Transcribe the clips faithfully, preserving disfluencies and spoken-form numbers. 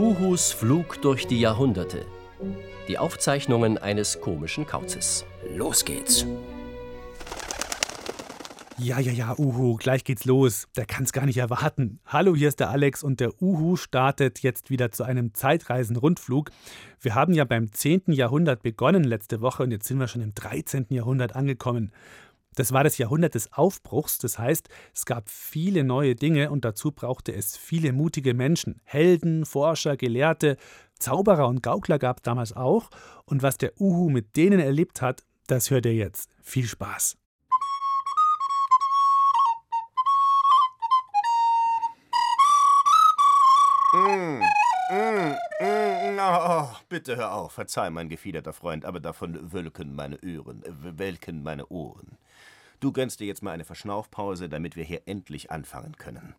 Uhus Flug durch die Jahrhunderte. Die Aufzeichnungen eines komischen Kauzes. Los geht's. Ja, ja, ja, Uhu, gleich geht's los. Der kann's gar nicht erwarten. Hallo, hier ist der Alex und der Uhu startet jetzt wieder zu einem Zeitreisen-Rundflug. Wir haben ja beim zehnten Jahrhundert begonnen letzte Woche und jetzt sind wir schon im dreizehnten Jahrhundert angekommen. Das war das Jahrhundert des Aufbruchs, das heißt, es gab viele neue Dinge und dazu brauchte es viele mutige Menschen. Helden, Forscher, Gelehrte, Zauberer und Gaukler gab es damals auch. Und was der Uhu mit denen erlebt hat, das hört ihr jetzt. Viel Spaß! Mm, mm, mm, oh, bitte hör auf, verzeih, mein gefiederter Freund, aber davon wölken meine Ohren, äh, welken meine Ohren. Du gönnst dir jetzt mal eine Verschnaufpause, damit wir hier endlich anfangen können.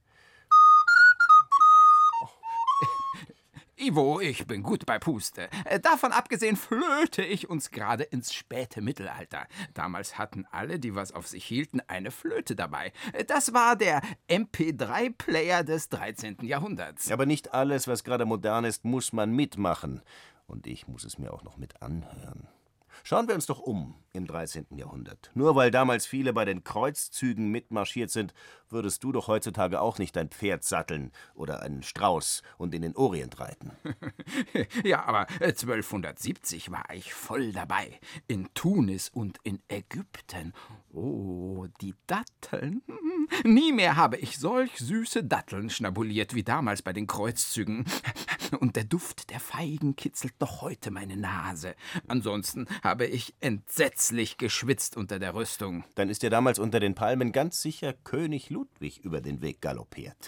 Ivo, ich bin gut bei Puste. Davon abgesehen flöte ich uns gerade ins späte Mittelalter. Damals hatten alle, die was auf sich hielten, eine Flöte dabei. Das war der M P drei Player des dreizehnten Jahrhunderts. Aber nicht alles, was gerade modern ist, muss man mitmachen. Und ich muss es mir auch noch mit anhören. Schauen wir uns doch um im dreizehnten Jahrhundert. Nur weil damals viele bei den Kreuzzügen mitmarschiert sind, würdest du doch heutzutage auch nicht dein Pferd satteln oder einen Strauß und in den Orient reiten. Ja, aber zwölfhundertsiebzig war ich voll dabei. In Tunis und in Ägypten. Oh, die Datteln. Nie mehr habe ich solch süße Datteln schnabuliert wie damals bei den Kreuzzügen. Und der Duft der Feigen kitzelt noch heute meine Nase. Ansonsten habe ich entsetzlich geschwitzt unter der Rüstung. Dann ist dir damals unter den Palmen ganz sicher König Ludwig über den Weg galoppiert.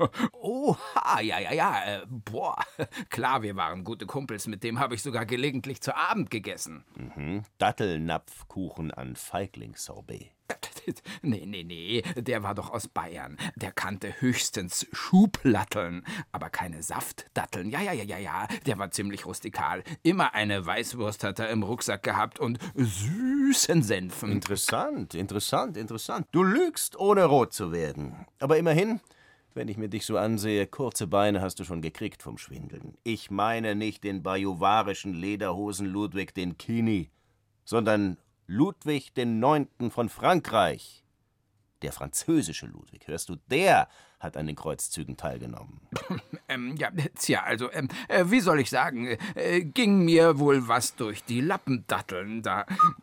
Oha, ja, ja, ja. Äh, boah, klar, wir waren gute Kumpels. Mit dem habe ich sogar gelegentlich zu Abend gegessen. Mhm. Dattelnapfkuchen an Feiglingssorbet. Nee, nee, nee, der war doch aus Bayern. Der kannte höchstens Schublatteln, aber keine Saftdatteln. Ja, ja, ja, ja, ja, der war ziemlich rustikal. Immer eine Weißwurst hat er im Rucksack gehabt und süßen Senfen. Interessant, interessant, interessant. Du lügst, ohne rot zu werden. Aber immerhin, wenn ich mir dich so ansehe, kurze Beine hast du schon gekriegt vom Schwindeln. Ich meine nicht den bajuwarischen Lederhosen Ludwig den Kini, sondern Ludwig den Neunten von Frankreich. Der französische Ludwig, hörst du, der hat an den Kreuzzügen teilgenommen. ähm, ja, tja, also, ähm, äh, wie soll ich sagen, äh, ging mir wohl was durch die Lappendatteln da.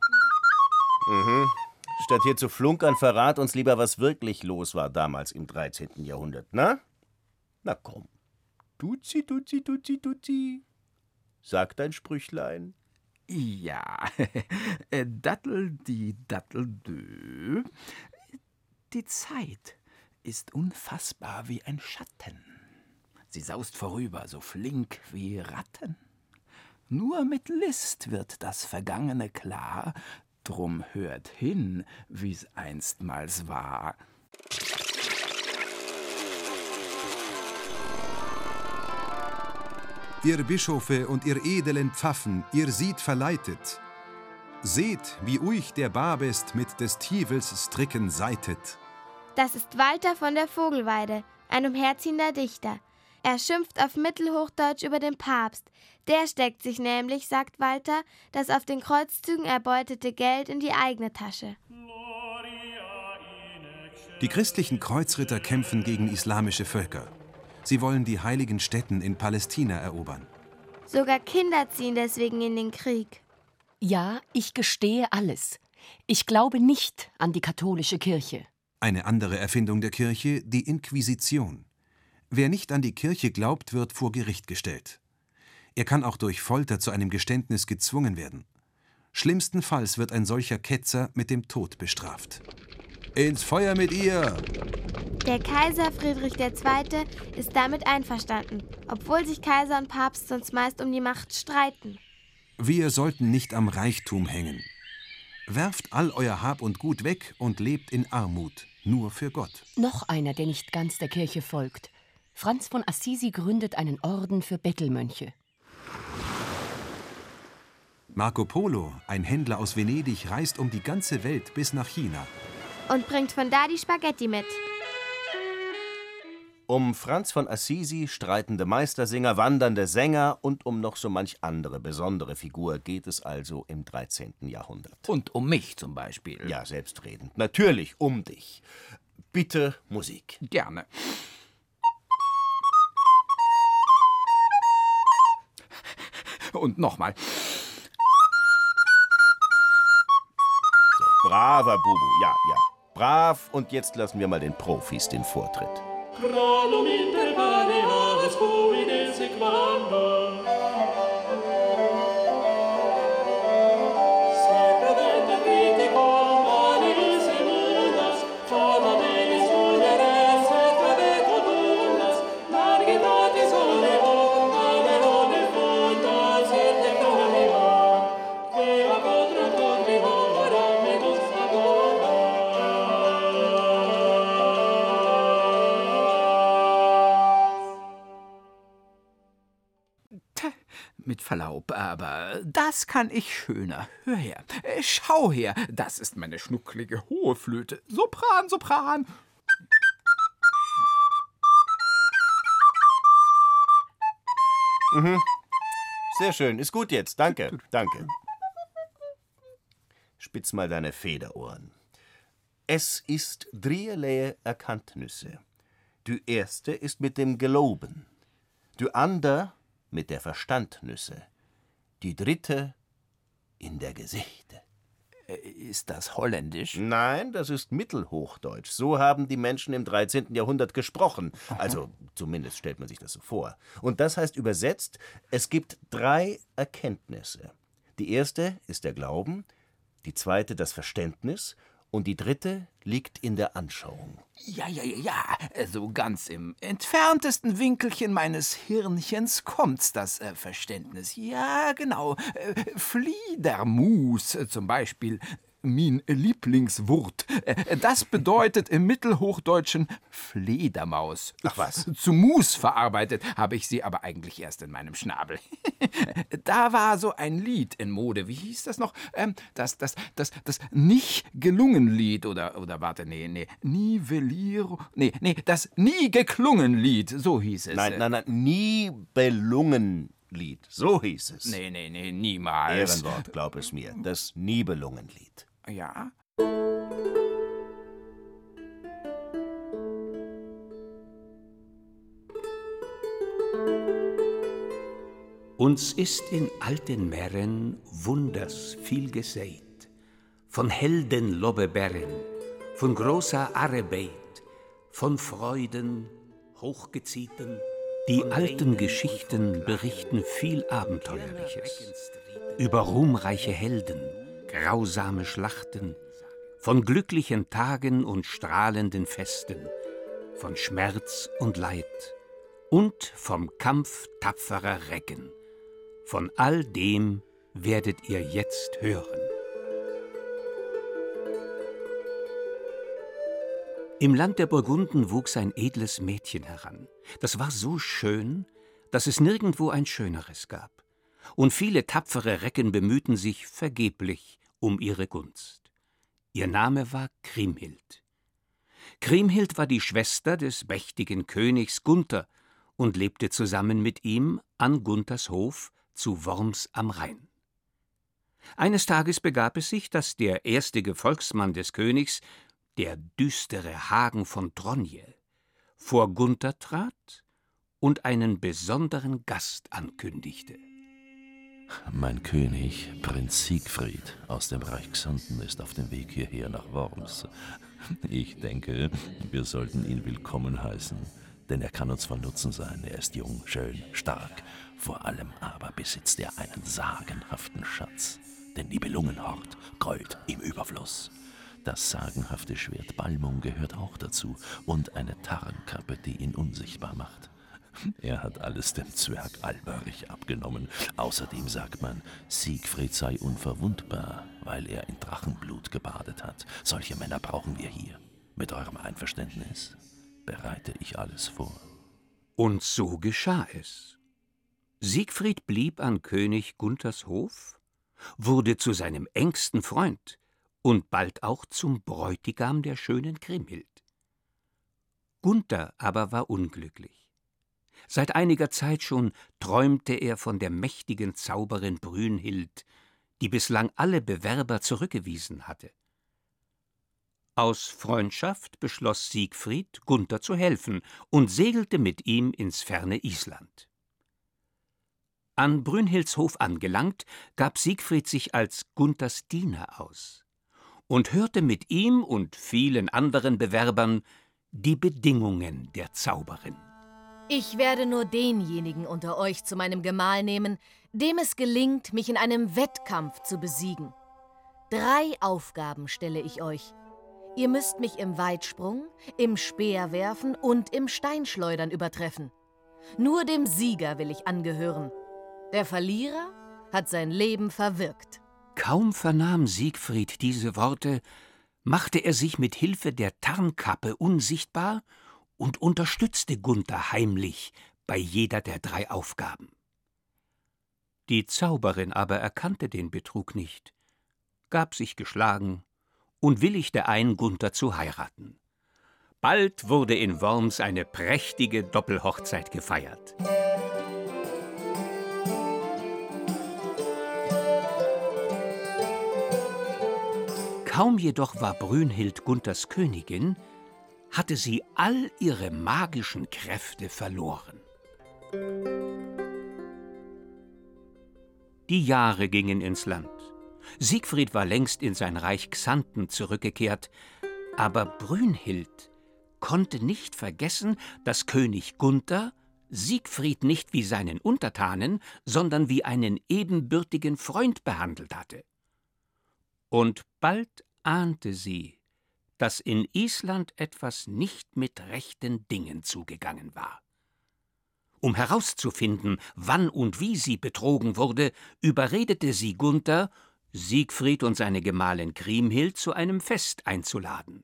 Mhm. Statt hier zu flunkern, verrat uns lieber, was wirklich los war damals im dreizehnten Jahrhundert, na? Na komm. Tuzi, tuzi, tuzi, tuzi. Sag dein Sprüchlein. Ja, Dattel, die Dattel, dö. Die Zeit ist unfassbar wie ein Schatten. Sie saust vorüber, so flink wie Ratten. Nur mit List wird das Vergangene klar, drum hört hin, wie's einstmals war. Ihr Bischofe und ihr edlen Pfaffen, ihr seid verleitet. Seht, wie euch der Babest mit des Tivels Stricken seitet. Das ist Walter von der Vogelweide, ein umherziehender Dichter. Er schimpft auf Mittelhochdeutsch über den Papst. Der steckt sich nämlich, sagt Walter, das auf den Kreuzzügen erbeutete Geld in die eigene Tasche. Die christlichen Kreuzritter kämpfen gegen islamische Völker. Sie wollen die heiligen Stätten in Palästina erobern. Sogar Kinder ziehen deswegen in den Krieg. Ja, ich gestehe alles. Ich glaube nicht an die katholische Kirche. Eine andere Erfindung der Kirche, die Inquisition. Wer nicht an die Kirche glaubt, wird vor Gericht gestellt. Er kann auch durch Folter zu einem Geständnis gezwungen werden. Schlimmstenfalls wird ein solcher Ketzer mit dem Tod bestraft. Ins Feuer mit ihr! Der Kaiser Friedrich der Zweite ist damit einverstanden, obwohl sich Kaiser und Papst sonst meist um die Macht streiten. Wir sollten nicht am Reichtum hängen. Werft all euer Hab und Gut weg und lebt in Armut, nur für Gott. Noch einer, der nicht ganz der Kirche folgt. Franz von Assisi gründet einen Orden für Bettelmönche. Marco Polo, ein Händler aus Venedig, reist um die ganze Welt bis nach China. Und bringt von da die Spaghetti mit. Um Franz von Assisi, streitende Meistersinger, wandernde Sänger und um noch so manch andere besondere Figur geht es also im dreizehnten Jahrhundert. Und um mich zum Beispiel. Ja, selbstredend. Natürlich um dich. Bitte Musik. Gerne. Und nochmal. So, braver Bubu, ja, ja. Brav, und jetzt lassen wir mal den Profis den Vortritt. Mit Verlaub, aber das kann ich schöner. Hör her, schau her, das ist meine schnucklige hohe Flöte. Sopran, Sopran. Mhm. Sehr schön, ist gut jetzt, danke, danke. Spitz mal deine Federohren. Es ist dreierlei Erkanntnisse. Du erste ist mit dem Glauben, du ander mit der Verstandnüsse, die dritte in der Gesichte. Ist das holländisch? Nein, das ist Mittelhochdeutsch. So haben die Menschen im dreizehnten Jahrhundert gesprochen. Also zumindest stellt man sich das so vor. Und das heißt übersetzt, es gibt drei Erkenntnisse. Die erste ist der Glauben, die zweite das Verständnis und die dritte liegt in der Anschauung. Ja, ja, ja, ja. So ganz im entferntesten Winkelchen meines Hirnchens kommt's, das äh, Verständnis. Ja, genau. Äh, Fliedermus äh, zum Beispiel. Min Lieblingswurt. Äh, das bedeutet im Mittelhochdeutschen Fledermaus. Ach was. Zu Mus verarbeitet habe ich sie aber eigentlich erst in meinem Schnabel. Da war so ein Lied in Mode. Wie hieß das noch? Ähm, das, das, das, das Nicht-Gelungen-Lied. Oder, oder warte, nee, nee. Nivellierung. Nee, nee, das Nie-Geklungen-Lied. So hieß es. Nein, nein, nein. Nie belungen Lied. So hieß es. Nee, nee, nee, niemals. Ehrenwort, glaub es mir. Das Nibelungenlied. Ja? Uns ist in alten Meeren Wunders viel gesät, von Helden Lobbeberren, von großer Arbeit, von Freuden hochgeziehten. Die alten Geschichten berichten viel Abenteuerliches, über ruhmreiche Helden, grausame Schlachten, von glücklichen Tagen und strahlenden Festen, von Schmerz und Leid und vom Kampf tapferer Recken. Von all dem werdet ihr jetzt hören. Im Land der Burgunden wuchs ein edles Mädchen heran. Das war so schön, dass es nirgendwo ein schöneres gab. Und viele tapfere Recken bemühten sich vergeblich um ihre Gunst. Ihr Name war Kriemhild. Kriemhild war die Schwester des mächtigen Königs Gunther und lebte zusammen mit ihm an Gunthers Hof zu Worms am Rhein. Eines Tages begab es sich, dass der erste Gefolgsmann des Königs, der düstere Hagen von Tronje, vor Gunther trat und einen besonderen Gast ankündigte. Mein König, Prinz Siegfried aus dem Reich Xanten, ist auf dem Weg hierher nach Worms. Ich denke, wir sollten ihn willkommen heißen, denn er kann uns von Nutzen sein. Er ist jung, schön, stark. Vor allem aber besitzt er einen sagenhaften Schatz, den Nibelungenhort, Gold im Überfluss. Das sagenhafte Schwert Balmung gehört auch dazu und eine Tarnkappe, die ihn unsichtbar macht. Er hat alles dem Zwerg Alberich abgenommen. Außerdem sagt man, Siegfried sei unverwundbar, weil er in Drachenblut gebadet hat. Solche Männer brauchen wir hier. Mit eurem Einverständnis bereite ich alles vor. Und so geschah es. Siegfried blieb an König Gunthers Hof, wurde zu seinem engsten Freund und bald auch zum Bräutigam der schönen Kriemhild. Gunther aber war unglücklich. Seit einiger Zeit schon träumte er von der mächtigen Zauberin Brünnhild, die bislang alle Bewerber zurückgewiesen hatte. Aus Freundschaft beschloss Siegfried, Gunther zu helfen und segelte mit ihm ins ferne Island. An Brünnhilds Hof angelangt, gab Siegfried sich als Gunthers Diener aus und hörte mit ihm und vielen anderen Bewerbern die Bedingungen der Zauberin. Ich werde nur denjenigen unter euch zu meinem Gemahl nehmen, dem es gelingt, mich in einem Wettkampf zu besiegen. Drei Aufgaben stelle ich euch. Ihr müsst mich im Weitsprung, im Speerwerfen und im Steinschleudern übertreffen. Nur dem Sieger will ich angehören. Der Verlierer hat sein Leben verwirkt. Kaum vernahm Siegfried diese Worte, machte er sich mit Hilfe der Tarnkappe unsichtbar und unterstützte Gunther heimlich bei jeder der drei Aufgaben. Die Zauberin aber erkannte den Betrug nicht, gab sich geschlagen und willigte ein, Gunther zu heiraten. Bald wurde in Worms eine prächtige Doppelhochzeit gefeiert. Kaum jedoch war Brünnhild Gunthers Königin, hatte sie all ihre magischen Kräfte verloren. Die Jahre gingen ins Land. Siegfried war längst in sein Reich Xanten zurückgekehrt, aber Brünnhild konnte nicht vergessen, dass König Gunther Siegfried nicht wie seinen Untertanen, sondern wie einen ebenbürtigen Freund behandelt hatte. Und bald ahnte sie, dass in Island etwas nicht mit rechten Dingen zugegangen war. Um herauszufinden, wann und wie sie betrogen wurde, überredete sie Gunther, Siegfried und seine Gemahlin Kriemhild zu einem Fest einzuladen.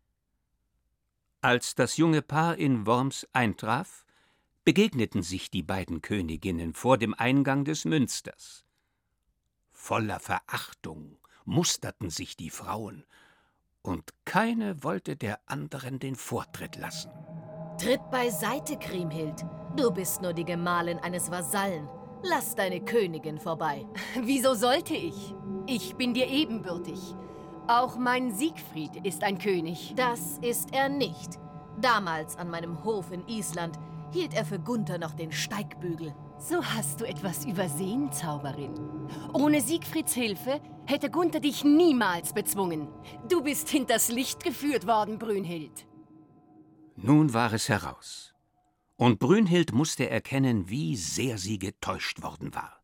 Als das junge Paar in Worms eintraf, begegneten sich die beiden Königinnen vor dem Eingang des Münsters. Voller Verachtung musterten sich die Frauen, und keine wollte der anderen den Vortritt lassen. Tritt beiseite, Kriemhild. Du bist nur die Gemahlin eines Vasallen. Lass deine Königin vorbei. Wieso sollte ich? Ich bin dir ebenbürtig. Auch mein Siegfried ist ein König. Das ist er nicht. Damals an meinem Hof in Island hielt er für Gunther noch den Steigbügel. So hast du etwas übersehen, Zauberin. Ohne Siegfrieds Hilfe hätte Gunther dich niemals bezwungen. Du bist hinters Licht geführt worden, Brünnhild. Nun war es heraus. Und Brünnhild musste erkennen, wie sehr sie getäuscht worden war.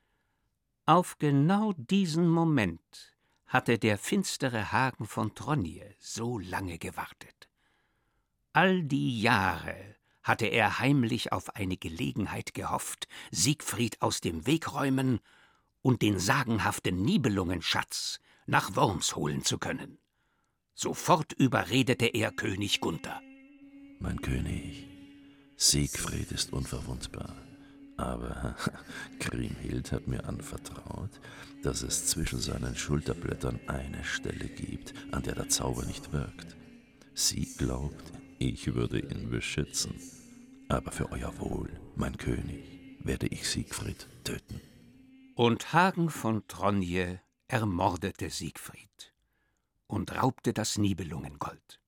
Auf genau diesen Moment hatte der finstere Hagen von Tronje so lange gewartet. All die Jahre hatte er heimlich auf eine Gelegenheit gehofft, Siegfried aus dem Weg räumen und den sagenhaften Nibelungenschatz nach Worms holen zu können. Sofort überredete er König Gunther. Mein König, Siegfried ist unverwundbar, aber Kriemhild hat mir anvertraut, dass es zwischen seinen Schulterblättern eine Stelle gibt, an der der Zauber nicht wirkt. Sie glaubt, ich würde ihn beschützen, aber für euer Wohl, mein König, werde ich Siegfried töten. Und Hagen von Tronje ermordete Siegfried und raubte das Nibelungengold.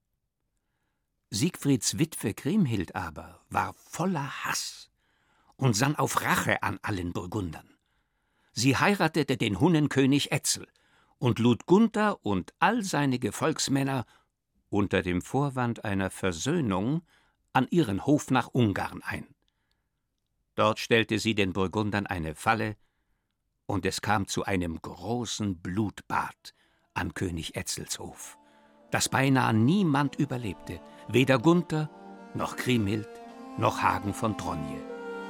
Siegfrieds Witwe Kriemhild aber war voller Hass und sann auf Rache an allen Burgundern. Sie heiratete den Hunnenkönig Etzel und lud Gunther und all seine Gefolgsmänner unter dem Vorwand einer Versöhnung an ihren Hof nach Ungarn ein. Dort stellte sie den Burgundern eine Falle, und es kam zu einem großen Blutbad an König Etzels Hof, das beinahe niemand überlebte, weder Gunther, noch Kriemhild, noch Hagen von Tronje.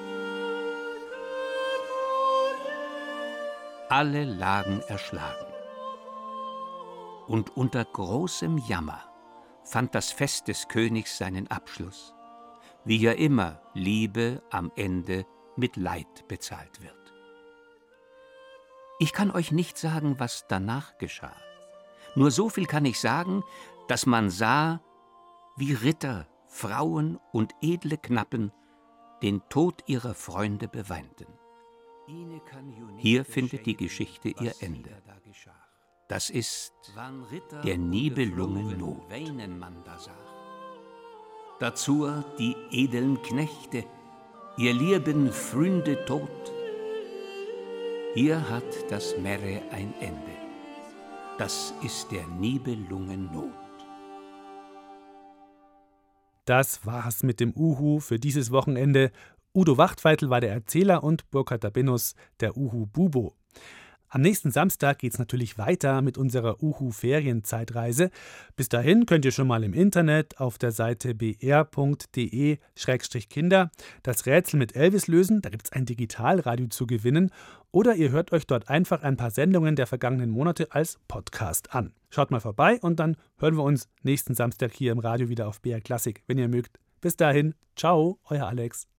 Alle lagen erschlagen. Und unter großem Jammer fand das Fest des Königs seinen Abschluss, wie ja immer Liebe am Ende mit Leid bezahlt wird. Ich kann euch nicht sagen, was danach geschah. Nur so viel kann ich sagen, dass man sah, wie Ritter Frauen und edle Knappen den Tod ihrer Freunde beweinten. Hier findet die Geschichte ihr Ende. Das ist der Nibelungen Not. Dazu die edeln Knechte, ihr lieben Freunde tot. Hier hat das Merre ein Ende. Das ist der Nibelungen Not. Das war's mit dem Uhu für dieses Wochenende. Udo Wachtfeitel war der Erzähler und Burkhard Dabinus der Uhu Bubo. Am nächsten Samstag geht's natürlich weiter mit unserer Uhu-Ferienzeitreise. Bis dahin könnt ihr schon mal im Internet auf der Seite b r punkt d e Schrägstrich Kinder das Rätsel mit Elvis lösen. Da gibt's ein Digitalradio zu gewinnen. Oder ihr hört euch dort einfach ein paar Sendungen der vergangenen Monate als Podcast an. Schaut mal vorbei und dann hören wir uns nächsten Samstag hier im Radio wieder auf B R Klassik, wenn ihr mögt. Bis dahin, ciao, euer Alex.